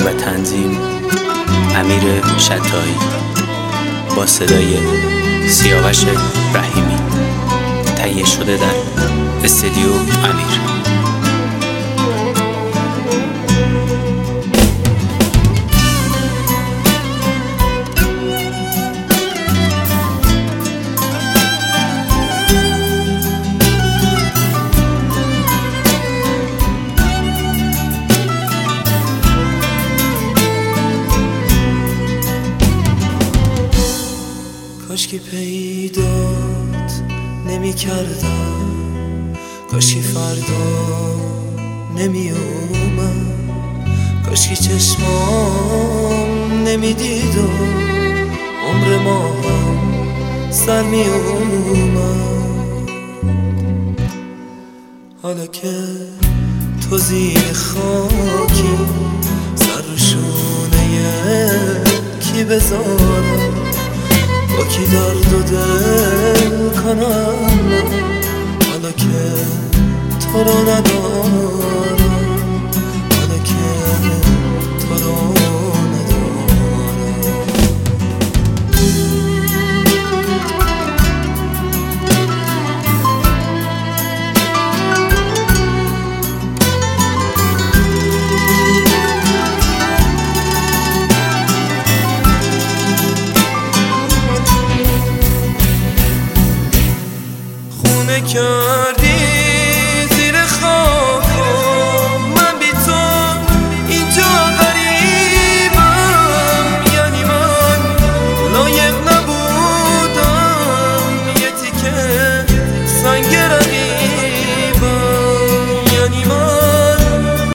و تنظیم امیر شطایی با صدای سیاوش رحیمی، تهیه شده در استودیو امیر. کاشکی پیدات نمی کردم، کاشکی فردا نمی اومد، کاشکی چشمام نمی دیدم عمر ما هم سر می اومد. حالا که تو زیر خاکی سر رو شونه کی بذارم، با کی درد و دل کنم، حالا که تو رو ندارم.